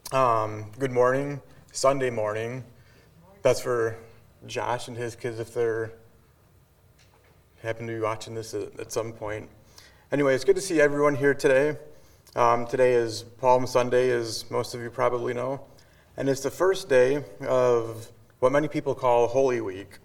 Good morning, Sunday morning. That's for Josh and his kids if they're happen to be watching this at some point. Anyway, it's good to see everyone here today. Today is Palm Sunday, as most of you probably know, and it's the first day of what many people call Holy Week.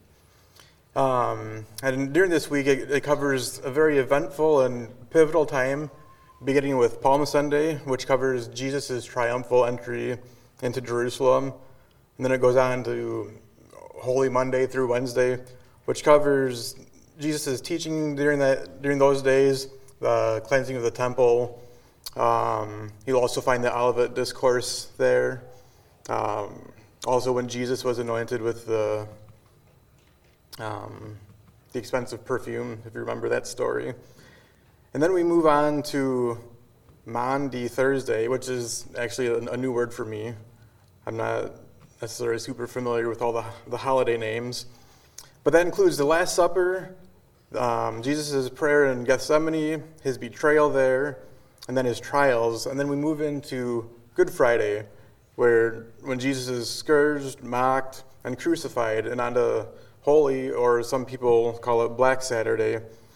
And during this week, it covers a very eventful and pivotal time, beginning with Palm Sunday, which covers Jesus' triumphal entry into Jerusalem. And then it goes on to Holy Monday through Wednesday, which covers Jesus' teaching during those days, the cleansing of the temple. You'll also find the Olivet Discourse there. Also when Jesus was anointed with the expensive perfume, if you remember that story. And then we move on to Maundy Thursday, which is actually a new word for me. I'm not necessarily super familiar with all the holiday names. But that includes the Last Supper, Jesus' prayer in Gethsemane, his betrayal there, and then his trials. And then we move into Good Friday, when Jesus is scourged, mocked, and crucified, and onto Holy, or some people call it Black Saturday,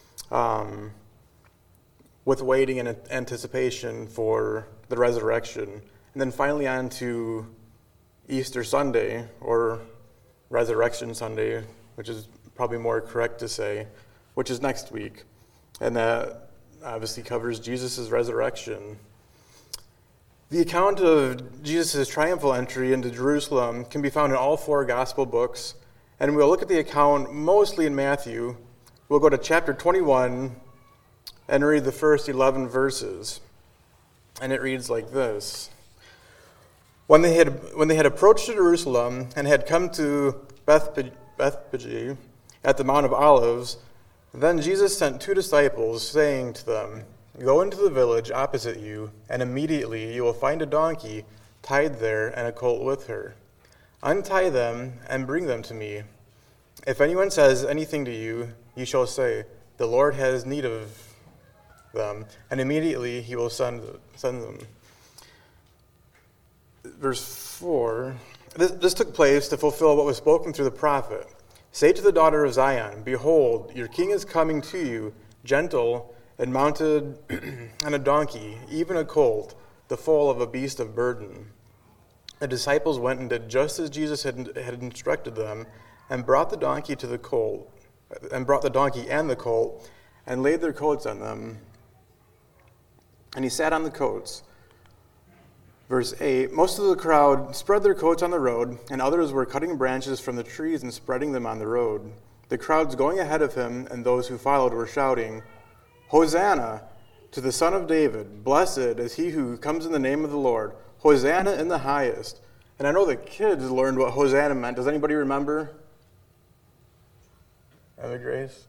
with waiting and anticipation for the resurrection. And then finally on to Easter Sunday, or Resurrection Sunday, which is probably more correct to say, which is next week. And that obviously covers Jesus' resurrection. The account of Jesus' triumphal entry into Jerusalem can be found in all four gospel books, and we'll look at the account mostly in Matthew. We'll go to chapter 21 and read the first 11 verses. And it reads like this. When they had approached Jerusalem and had come to Bethphage at the Mount of Olives, then Jesus sent 2 disciples, saying to them, "Go into the village opposite you, and immediately you will find a donkey tied there and a colt with her. Untie them and bring them to me. If anyone says anything to you, you shall say, 'The Lord has need of them,' and immediately he will send them." Verse 4, this took place to fulfill what was spoken through the prophet. "Say to the daughter of Zion, Behold, your king is coming to you, gentle and mounted on a donkey, even a colt, the foal of a beast of burden." The disciples went and did just as Jesus had instructed them, and brought the donkey and the colt, and laid their coats on them. And he sat on the coats. Verse 8, most of the crowd spread their coats on the road, and others were cutting branches from the trees and spreading them on the road. The crowds going ahead of him and those who followed were shouting, "Hosanna to the Son of David! Blessed is he who comes in the name of the Lord! Hosanna in the highest!" And I know the kids learned what Hosanna meant. Does anybody remember? Emma Grace?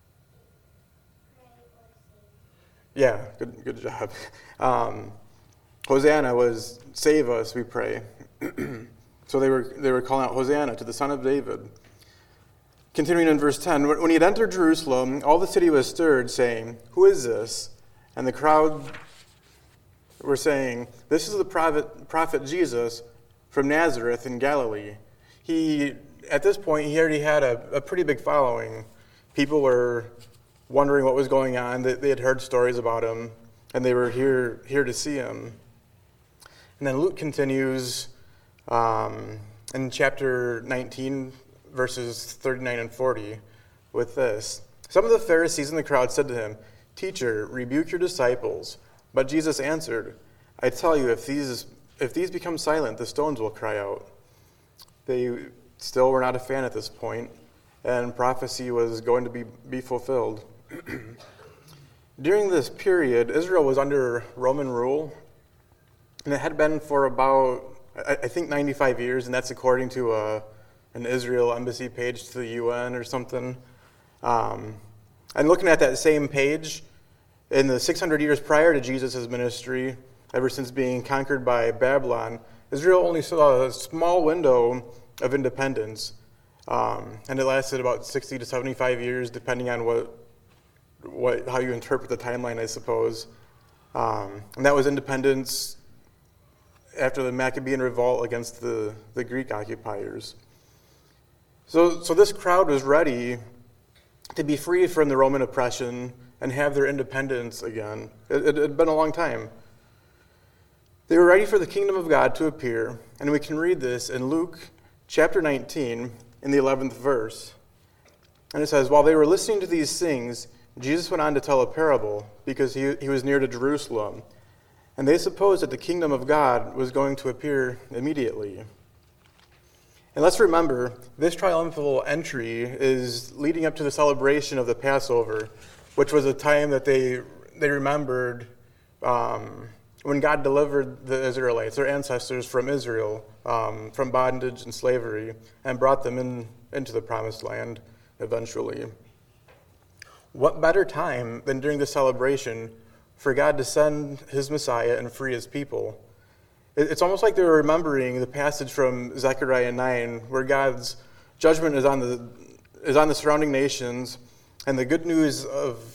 Yeah, good job. Hosanna was "save us, we pray." So they were calling out Hosanna to the Son of David. Continuing in verse 10, when he had entered Jerusalem, all the city was stirred, saying, "Who is this?" And the crowd were saying, "This is the prophet Jesus from Nazareth in Galilee." At this point, he already had a pretty big following. People were wondering what was going on. They had heard stories about him, and they were here to see him. And then Luke continues in chapter 19, verses 39 and 40, with this. Some of the Pharisees in the crowd said to him, "Teacher, rebuke your disciples." But Jesus answered, "I tell you, if these become silent, the stones will cry out." They still were not a fan at this point, and prophecy was going to be fulfilled. During this period, Israel was under Roman rule, and it had been for about, I think, 95 years, and that's according to an Israel embassy page to the UN or something. And looking at that same page, in the 600 years prior to Jesus' ministry, ever since being conquered by Babylon, Israel only saw a small window of independence, and it lasted about 60 to 75 years, depending on how you interpret the timeline, I suppose. And that was independence after the Maccabean revolt against the Greek occupiers. So this crowd was ready to be free from the Roman oppression and have their independence again. It had been a long time. They were ready for the kingdom of God to appear, and we can read this in Luke chapter 19 in the 11th verse. And it says, "While they were listening to these things, Jesus went on to tell a parable because he was near to Jerusalem, and they supposed that the kingdom of God was going to appear immediately." And let's remember, this triumphal entry is leading up to the celebration of the Passover, which was a time that they remembered when God delivered the Israelites, their ancestors from Israel, from bondage and slavery, and brought them into the promised land eventually. What better time than during the celebration for God to send his Messiah and free his people? It's almost like they were remembering the passage from Zechariah 9, where God's judgment is on the surrounding nations, and the good news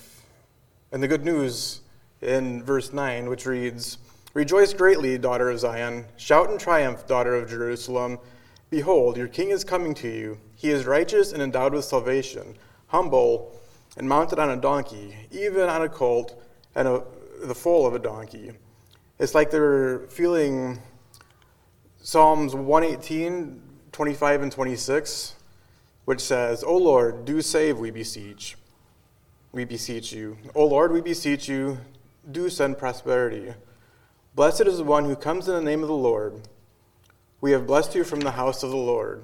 in verse 9, which reads, "Rejoice greatly, daughter of Zion. Shout in triumph, daughter of Jerusalem. Behold, your king is coming to you. He is righteous and endowed with salvation, humble and mounted on a donkey, even on a colt and the foal of a donkey." It's like they're feeling Psalms 118, 25 and 26, which says, "O Lord, do save, we beseech. We beseech you. O Lord, we beseech you, do send prosperity. Blessed is the one who comes in the name of the Lord. We have blessed you from the house of the Lord."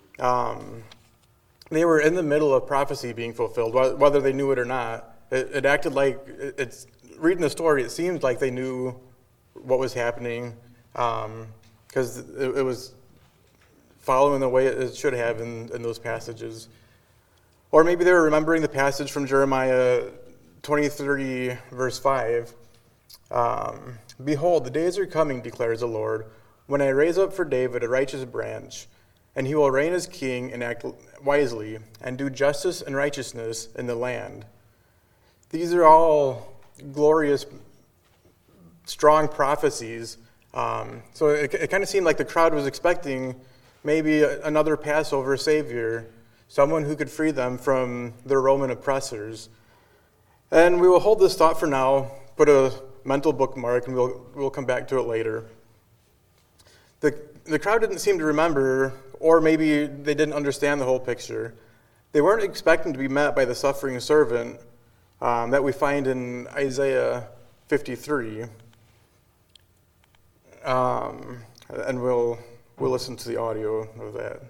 They were in the middle of prophecy being fulfilled, whether they knew it or not. It acted like, reading the story, it seemed like they knew what was happening, because it was following the way it should have in those passages. Or maybe they were remembering the passage from Jeremiah 23, verse 5. "Behold, the days are coming, declares the Lord, when I raise up for David a righteous branch, and he will reign as king and act wisely, and do justice and righteousness in the land." These are all glorious, strong prophecies. So it kind of seemed like the crowd was expecting maybe another Passover Savior, someone who could free them from their Roman oppressors. And we will hold this thought for now, put a mental bookmark, and we'll come back to it later. The crowd didn't seem to remember, or maybe they didn't understand the whole picture. They weren't expecting to be met by the suffering servant that we find in Isaiah 53. And we'll listen to the audio of that.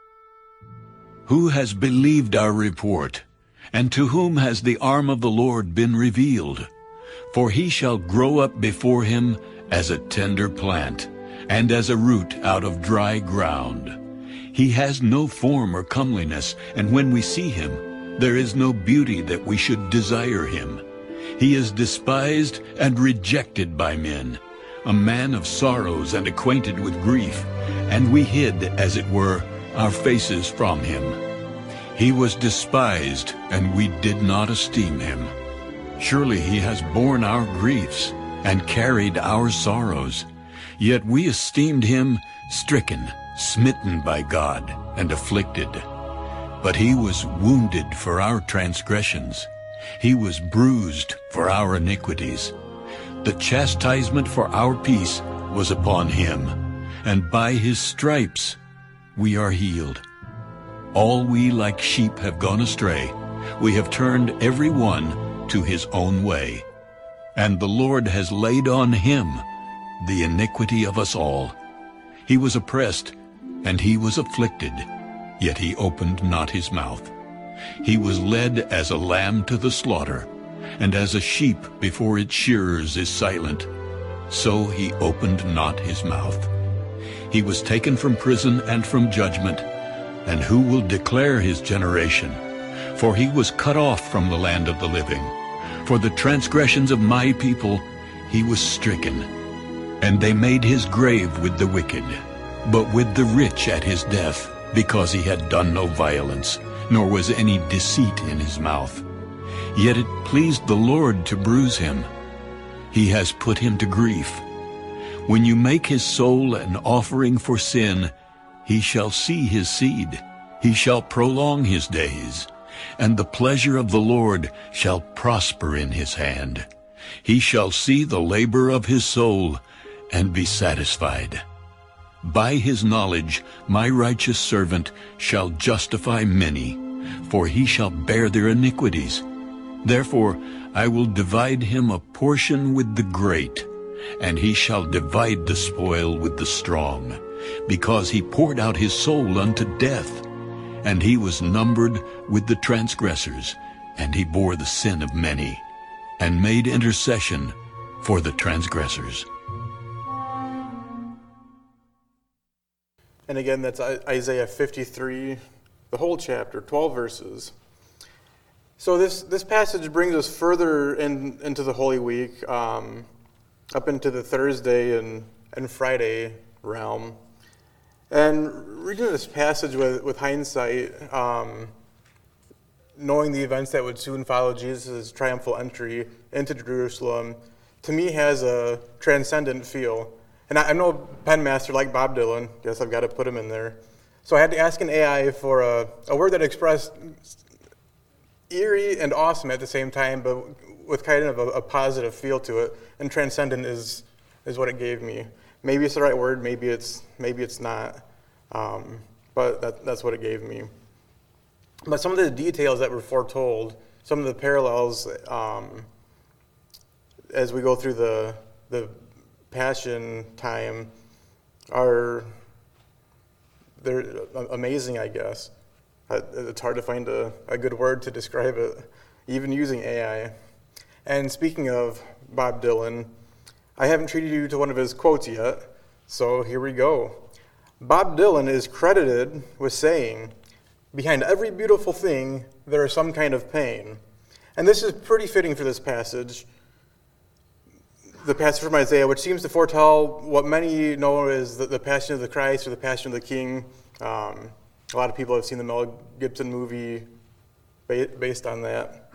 "Who has believed our report? And to whom has the arm of the Lord been revealed? For he shall grow up before him as a tender plant, and as a root out of dry ground. He has no form or comeliness, and when we see him, there is no beauty that we should desire him. He is despised and rejected by men, a man of sorrows and acquainted with grief, and we hid, as it were, our faces from him. He was despised, and we did not esteem him. Surely he has borne our griefs and carried our sorrows. Yet we esteemed him stricken, smitten by God, and afflicted. But he was wounded for our transgressions. He was bruised for our iniquities. The chastisement for our peace was upon him, and by his stripes we are healed. All we like sheep have gone astray. We have turned every one to his own way. And the Lord has laid on him the iniquity of us all. He was oppressed, and he was afflicted, yet he opened not his mouth. He was led as a lamb to the slaughter, and as a sheep before its shearers is silent, so he opened not his mouth. He was taken from prison and from judgment, and who will declare his generation? For he was cut off from the land of the living. For the transgressions of my people he was stricken, and they made his grave with the wicked, but with the rich at his death, because he had done no violence, nor was any deceit in his mouth. Yet it pleased the Lord to bruise him. He has put him to grief. When you make his soul an offering for sin, he shall see his seed. He shall prolong his days, and the pleasure of the Lord shall prosper in his hand. He shall see the labor of his soul and be satisfied. By his knowledge my righteous servant shall justify many, for he shall bear their iniquities. Therefore I will divide him a portion with the great, and he shall divide the spoil with the strong, because he poured out his soul unto death, and he was numbered with the transgressors, and he bore the sin of many, and made intercession for the transgressors. And again, that's Isaiah 53, the whole chapter, 12 verses. So this passage brings us further into the Holy Week, up into the Thursday and Friday realm. And reading this passage with hindsight, knowing the events that would soon follow Jesus' triumphal entry into Jerusalem, to me has a transcendent feel. And I'm no pen master like Bob Dylan. Guess I've got to put him in there. So I had to ask an AI for a word that expressed eerie and awesome at the same time, but with kind of a positive feel to it. And transcendent is what it gave me. Maybe it's the right word, maybe it's not. But that's what it gave me. But some of the details that were foretold, some of the parallels as we go through the Passion time they're amazing, I guess. It's hard to find a good word to describe it, even using AI. And speaking of Bob Dylan, I haven't treated you to one of his quotes yet, so here we go. Bob Dylan is credited with saying, "Behind every beautiful thing, there is some kind of pain." And this is pretty fitting for this passage. The passage from Isaiah, which seems to foretell what many know as the Passion of the Christ or the Passion of the King. A lot of people have seen the Mel Gibson movie based on that.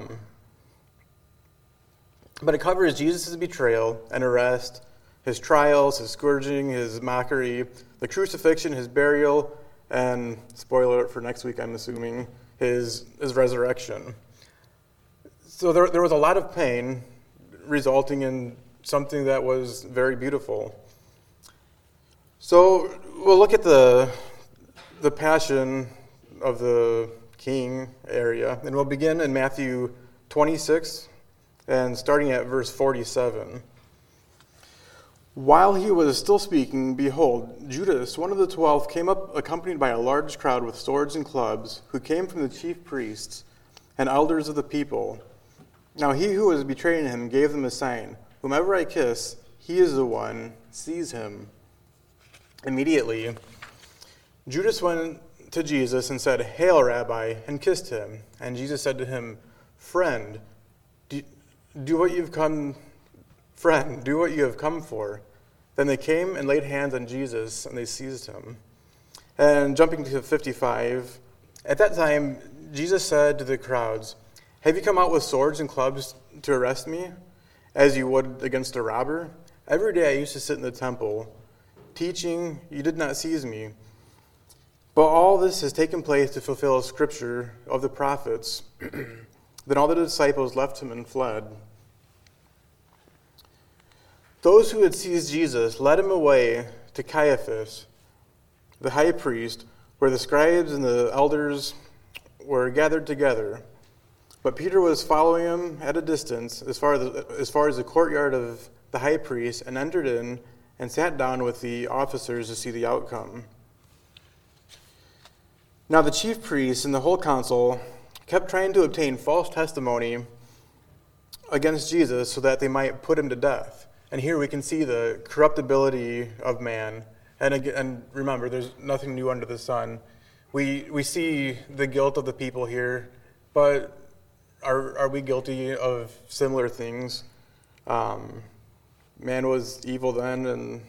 But it covers Jesus' betrayal and arrest, his trials, his scourging, his mockery, the crucifixion, his burial, and, spoiler alert for next week, I'm assuming, his resurrection. So there was a lot of pain, resulting in something that was very beautiful. So we'll look at the Passion of the King area, and we'll begin in Matthew 26, and starting at verse 47. While he was still speaking, behold, Judas, one of the 12, came up accompanied by a large crowd with swords and clubs, who came from the chief priests and elders of the people. Now he who was betraying him gave them a sign, "Whomever I kiss, he is the one, seize him." Immediately, Judas went to Jesus and said, "Hail, Rabbi," and kissed him. And Jesus said to him, "Friend, do what you have come for." Then they came and laid hands on Jesus, and they seized him. And jumping to 55, at that time Jesus said to the crowds, "Have you come out with swords and clubs to arrest me, as you would against a robber? Every day I used to sit in the temple, teaching. You did not seize me. But all this has taken place to fulfill a scripture of the prophets." Then all the disciples left him and fled. Those who had seized Jesus led him away to Caiaphas, the high priest, where the scribes and the elders were gathered together. But Peter was following him at a distance as far as the courtyard of the high priest, and entered in and sat down with the officers to see the outcome. Now the chief priests and the whole council kept trying to obtain false testimony against Jesus so that they might put him to death. And here we can see the corruptibility of man. And remember, there's nothing new under the sun. We see the guilt of the people here, but are we guilty of similar things? Man was evil then, and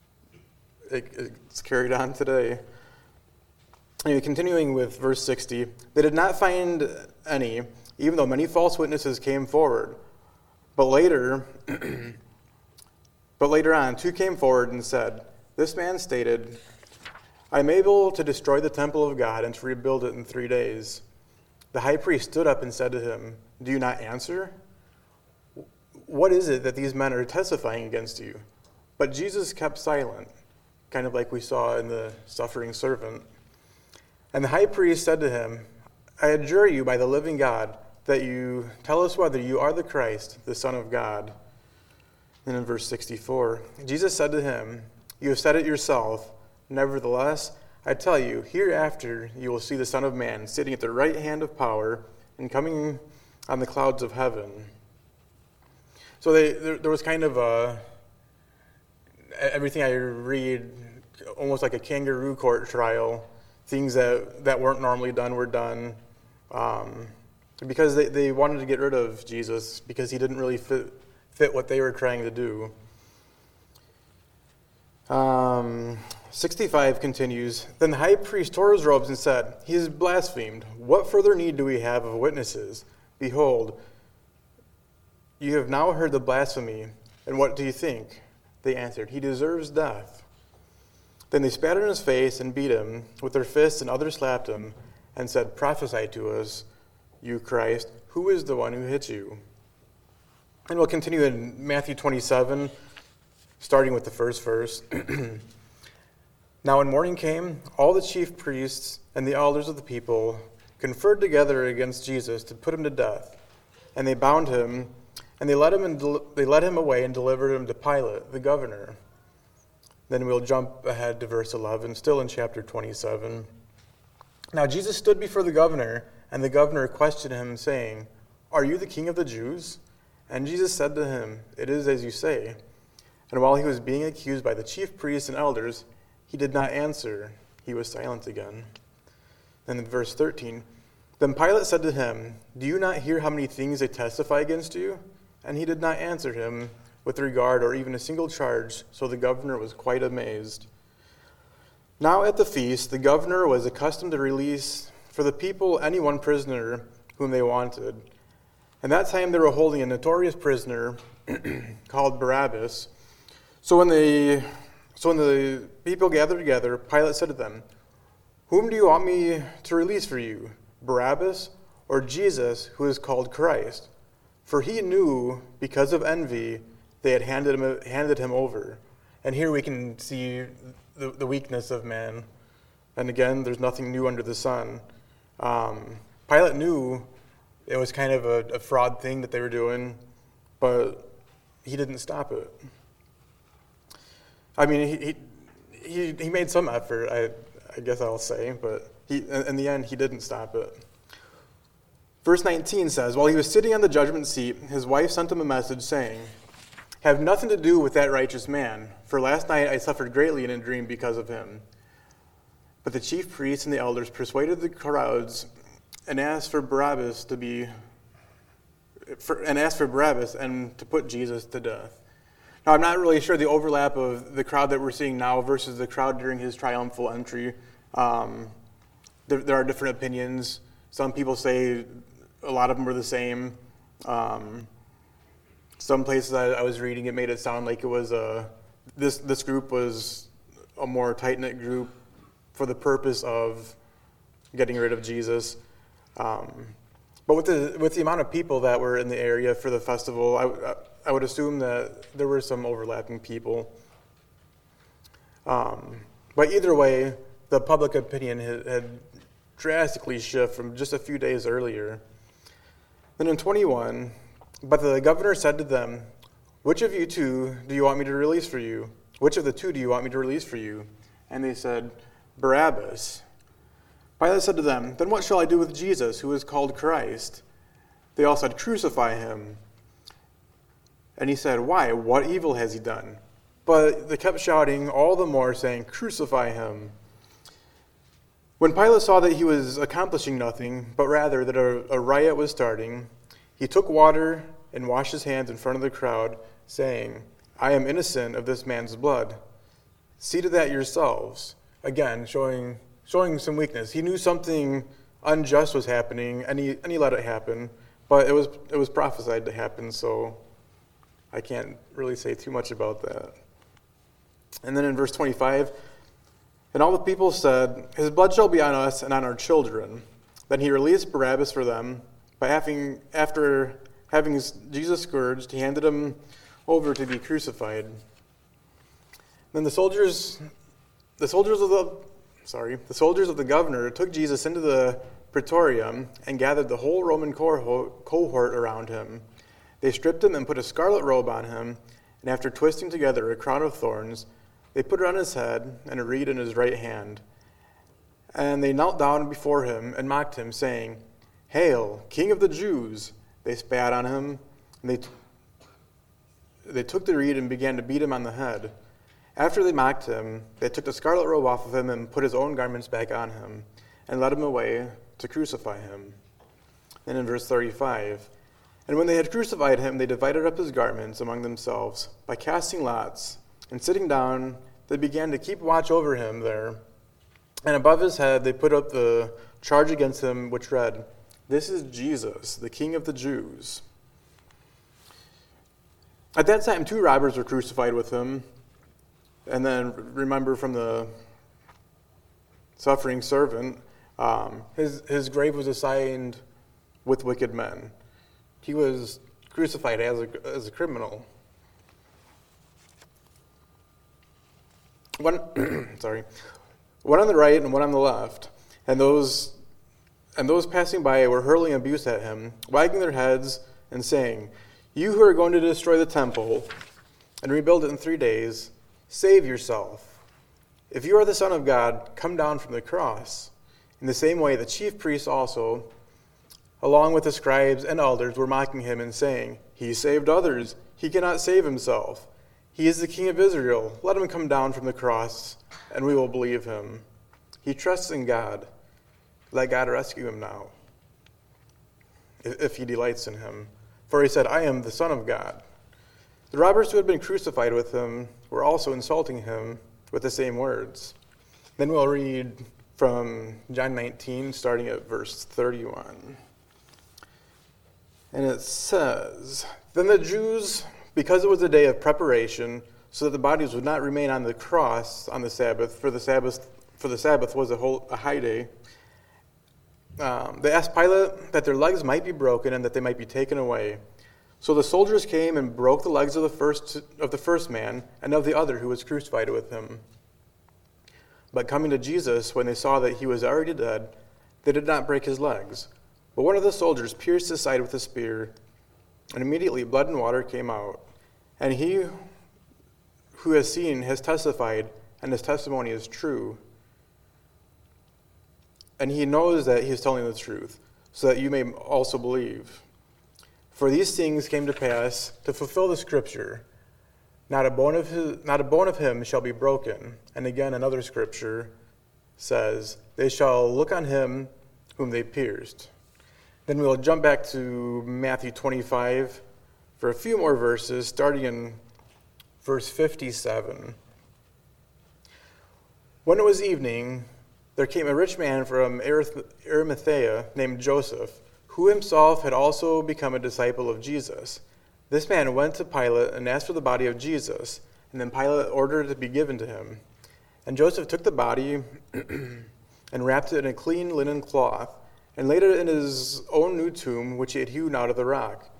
it's carried on today. Anyway, continuing with verse 60, they did not find any, even though many false witnesses came forward. But later, But later on, 2 came forward and said, "This man stated, I am able to destroy the temple of God and to rebuild it in 3 days." The high priest stood up and said to him, "Do you not answer? What is it that these men are testifying against you?" But Jesus kept silent, kind of like we saw in the suffering servant. And the high priest said to him, "I adjure you by the living God that you tell us whether you are the Christ, the Son of God." And in verse 64, Jesus said to him, "You have said it yourself. Nevertheless, I tell you, hereafter you will see the Son of Man sitting at the right hand of power and coming on the clouds of heaven." So there was kind of everything I read, almost like a kangaroo court trial. Things that weren't normally done were done because they wanted to get rid of Jesus because he didn't really fit what they were trying to do. 65 continues, "Then the high priest tore his robes and said, 'He has blasphemed. What further need do we have of witnesses? Behold, you have now heard the blasphemy, and what do you think?' They answered, 'He deserves death.' Then they spat in his face and beat him with their fists, and others slapped him and said, 'Prophesy to us, you Christ, who is the one who hit you?'" And we'll continue in Matthew 27, starting with the first verse. "Now when morning came, all the chief priests and the elders of the people conferred together against Jesus to put him to death. And they bound him, and they led him away and delivered him to Pilate, the governor." Then we'll jump ahead to verse 11, still in chapter 27. "Now Jesus stood before the governor, and the governor questioned him, saying, 'Are you the king of the Jews?' And Jesus said to him, 'It is as you say.' And while he was being accused by the chief priests and elders, he did not answer. He was silent again." Then in verse 13, "Then Pilate said to him, 'Do you not hear how many things they testify against you?' And he did not answer him with regard or even a single charge, so the governor was quite amazed. Now at the feast, the governor was accustomed to release for the people any one prisoner whom they wanted. And that time they were holding a notorious prisoner called Barabbas. So when the people gathered together, Pilate said to them, 'Whom do you want me to release for you, Barabbas or Jesus, who is called Christ?' For he knew, because of envy, they had handed him over." And here we can see the weakness of man. And again, there's nothing new under the sun. Pilate knew it was kind of a fraud thing that they were doing, but he didn't stop it. I mean, he made some effort, I guess I'll say, but in the end, he didn't stop it. Verse 19 says, "While he was sitting on the judgment seat, his wife sent him a message saying, 'Have nothing to do with that righteous man, for last night I suffered greatly in a dream because of him.' But the chief priests and the elders persuaded the crowds and asked for Barabbas and to put Jesus to death." Now, I'm not really sure the overlap of the crowd that we're seeing now versus the crowd during his triumphal entry. There are different opinions. Some people say a lot of them were the same. Some places I was reading, it made it sound like it was this group was a more tight-knit group for the purpose of getting rid of Jesus. But with the amount of people that were in the area for the festival, I would assume that there were some overlapping people. But either way, the public opinion had drastically shifted from just a few days earlier. Then in 21, "But the governor said to them, 'Which of you two do you want me to release for you? Which of the two do you want me to release for you?' And they said, 'Barabbas.' Pilate said to them, 'Then what shall I do with Jesus, who is called Christ?' They all said, 'Crucify him.' And he said, 'Why? What evil has he done?' But they kept shouting all the more, saying, 'Crucify him.' When Pilate saw that he was accomplishing nothing, but rather that a riot was starting, he took water and washed his hands in front of the crowd, saying, 'I am innocent of this man's blood. See to that yourselves.'" Again, showing some weakness. He knew something unjust was happening, and he let it happen. But it was prophesied to happen, so I can't really say too much about that. And then in verse 25, and all the people said, his blood shall be on us and on our children. Then he released Barabbas for them. After having Jesus scourged, he handed him over to be crucified. Then the soldiers of the governor took Jesus into the praetorium and gathered the whole Roman cohort around him. They stripped him and put a scarlet robe on him, and after twisting together a crown of thorns, they put it on his head and a reed in his right hand. And they knelt down before him and mocked him, saying, "Hail, King of the Jews!" They spat on him, and they took the reed and began to beat him on the head. After they mocked him, they took the scarlet robe off of him and put his own garments back on him, and led him away to crucify him. Then in verse 35, and when they had crucified him, they divided up his garments among themselves by casting lots, and sitting down, they began to keep watch over him there. And above his head they put up the charge against him, which read, "This is Jesus, the King of the Jews." At that time, 2 robbers were crucified with him. And then remember from the suffering servant, his grave was assigned with wicked men. He was crucified as a criminal. One on the right and one on the left, and those passing by were hurling abuse at him, wagging their heads and saying, "You who are going to destroy the temple and rebuild it in 3 days, save yourself. If you are the Son of God, come down from the cross." In the same way, the chief priests also, along with the scribes and elders, were mocking him and saying, "He saved others. He cannot save himself. He is the King of Israel. Let him come down from the cross, and we will believe him. He trusts in God. Let God rescue him now, if he delights in him. For he said, 'I am the Son of God.'" The robbers who had been crucified with him were also insulting him with the same words. Then we'll read from John 19, starting at verse 31. And it says, "Then the Jews, because it was a day of preparation, so that the bodies would not remain on the cross on the Sabbath, for the Sabbath was a high day, they asked Pilate that their legs might be broken and that they might be taken away. So the soldiers came and broke the legs of the first man and of the other who was crucified with him. But coming to Jesus, when they saw that he was already dead, they did not break his legs. But one of the soldiers pierced his side with a spear, and immediately blood and water came out. And he who has seen has testified, and his testimony is true. And he knows that he is telling the truth, so that you may also believe. For these things came to pass to fulfill the scripture. Not a bone of him shall be broken. And again, another scripture says, they shall look on him whom they pierced. Then we'll jump back to Matthew 25 for a few more verses, starting in verse 57. When it was evening, there came a rich man from Arimathea named Joseph, who himself had also become a disciple of Jesus. This man went to Pilate and asked for the body of Jesus, and then Pilate ordered it to be given to him. And Joseph took the body and wrapped it in a clean linen cloth, and laid it in his own new tomb, which he had hewn out of the rock.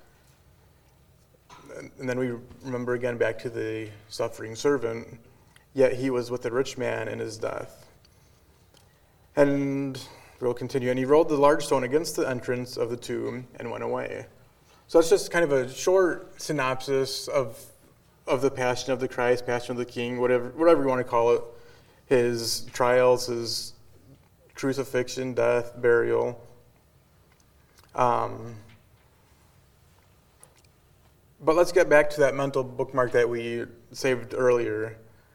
And then we remember again back to the suffering servant, yet he was with the rich man in his death. And we'll continue. And he rolled the large stone against the entrance of the tomb and went away. So that's just kind of a short synopsis of the Passion of the Christ, Passion of the King, whatever you want to call it. His trials, his crucifixion, death, burial. But let's get back to that mental bookmark that we saved earlier.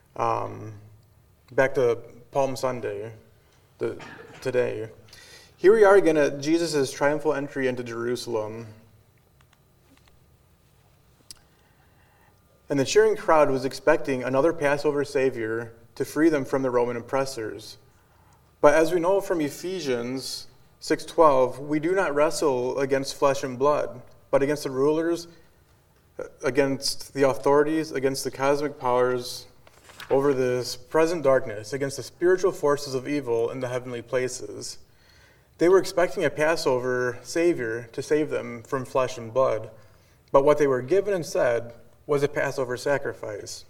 Back to Palm Sunday, today. Here we are again at Jesus' triumphal entry into Jerusalem. And the cheering crowd was expecting another Passover Savior to free them from the Roman oppressors. But as we know from Ephesians 6:12, we do not wrestle against flesh and blood, but against the rulers, against the authorities, against the cosmic powers over this present darkness, against the spiritual forces of evil in the heavenly places. They were expecting a Passover Savior to save them from flesh and blood, but what they were given instead was a Passover sacrifice.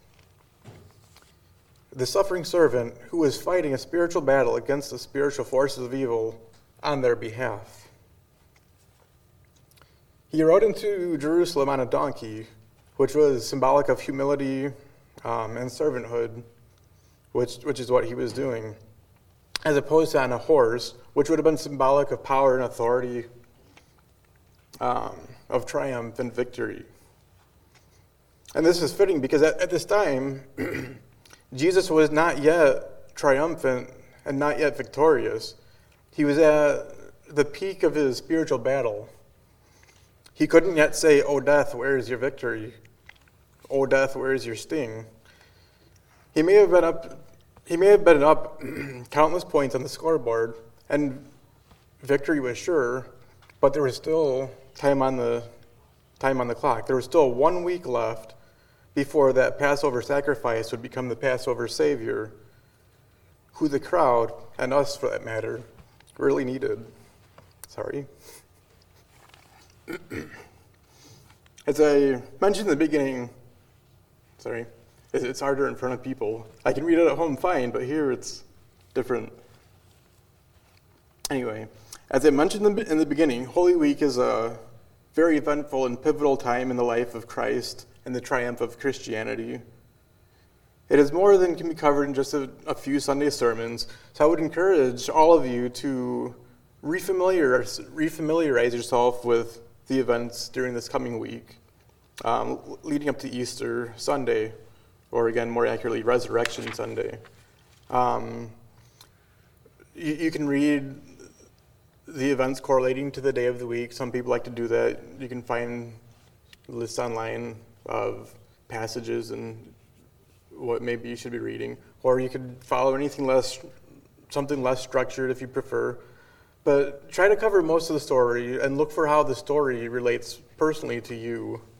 The suffering servant who was fighting a spiritual battle against the spiritual forces of evil on their behalf. He rode into Jerusalem on a donkey, which was symbolic of humility and servanthood, which is what he was doing, as opposed to on a horse, which would have been symbolic of power and authority, of triumph and victory. And this is fitting because at this time, Jesus was not yet triumphant and not yet victorious. He was at the peak of his spiritual battle. He couldn't yet say, "O death, where is your victory? O death, where is your sting?" He may have been up countless points on the scoreboard, and victory was sure, but there was still time on the clock. There was still 1 week left before that Passover sacrifice would become the Passover Savior, who the crowd, and us for that matter, really needed. As I mentioned in the beginning, it's harder in front of people. I can read it at home fine, but here it's different. Anyway, as I mentioned in the beginning, Holy Week is a very eventful and pivotal time in the life of Christ and the triumph of Christianity. It is more than can be covered in just a few Sunday sermons, so I would encourage all of you to refamiliarize yourself with the events during this coming week, leading up to Easter Sunday, or again, more accurately, Resurrection Sunday. You can read the events correlating to the day of the week. Some people like to do that. You can find lists online of passages and what maybe you should be reading, or you could follow something less structured if you prefer. But try to cover most of the story and look for how the story relates personally to you.